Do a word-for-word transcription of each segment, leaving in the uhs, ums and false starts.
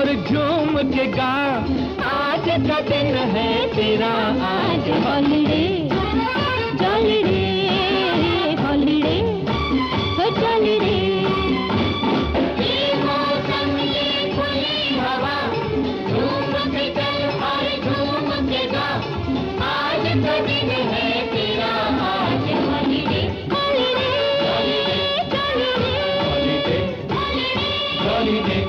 और झूम के गा, आज का दिन है तेरा, आज हॉलिडे जॉलिडे हॉलिडे हो जॉलिडे। ये मौसम ये खुली हवा, झूम के चल और झूम के गा, आज का दिन है तेरा, आज हॉलिडे हॉलिडे हॉलिडे हॉलिडे।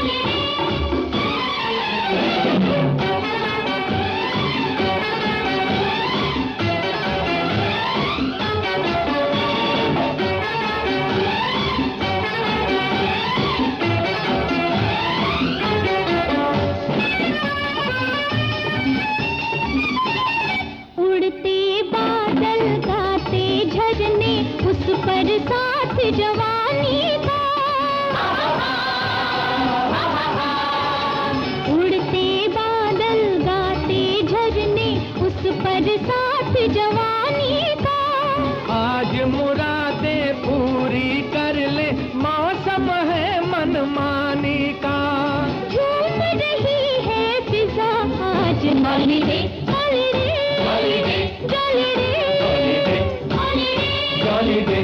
उस पर साथ जवानी का, उड़ते बादल गाते झरने, उस पर साथ जवानी का। आज मुरादें पूरी कर ले, मौसम है मनमानी का, झूम रही है फिजा, आज हॉलिडे हॉलिडे जॉलिडे हॉलिडे।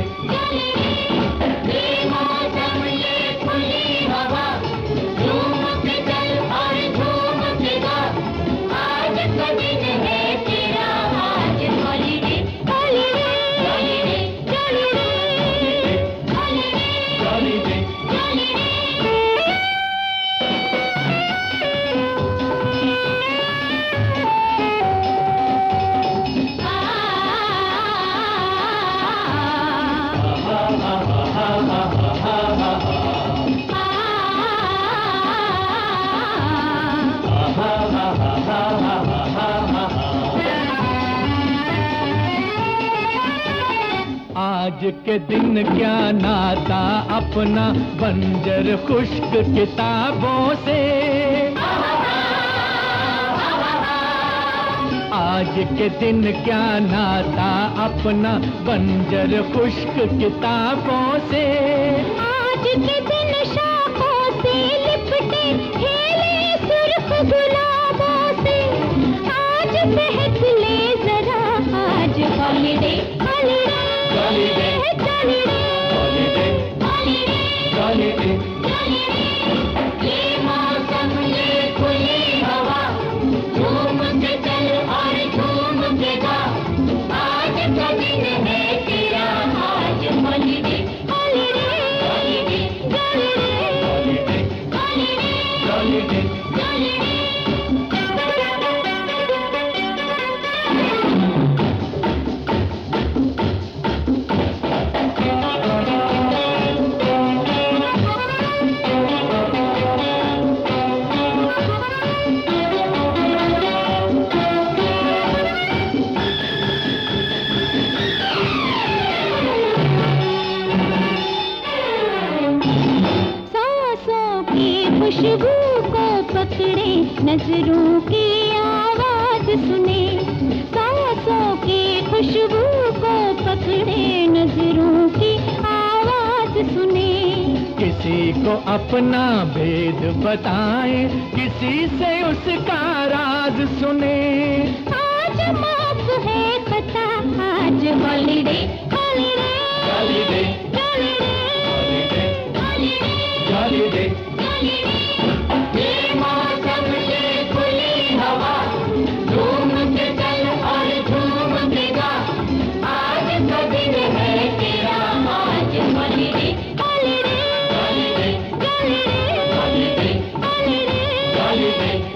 ये मौसम ये खुली हवा, झूम के चल और झूम के गा, आज का दिन है तेरा, आज हॉलिडे हॉलिडे जॉलिडे हॉलिडे आज के दिन क्या नाता अपना, बंजर खुश्क किताबों से। आज के दिन क्या नाता अपना, बंजर खुश्क किताबों से। आज के दिन शाखों से लिपटे खेले सुर्ख गुलाबों से, आज बहक ले जरा, आज हॉलिडे हॉलिडे ये मौसम ये खुली हवा, झूम के चल और झूम के गा, आज का दिन है तेरा, आज हॉलिडे हॉलिडे हॉलिडे खुशबू को पकड़े, नजरों की आवाज सुने, सांसों की खुशबू को पकड़े, नजरों की आवाज सुने। किसी को अपना भेद बताए, किसी से उसका राज सुने। आज माफ है खता, आज हॉलिडे हॉलिडे हॉलिडे हॉलिडे। ये मौसम ये खुली हवा, झूम के चल और झूम के गा, आज का दिन है तेरा, आज holiday holiday holiday holiday holiday holiday.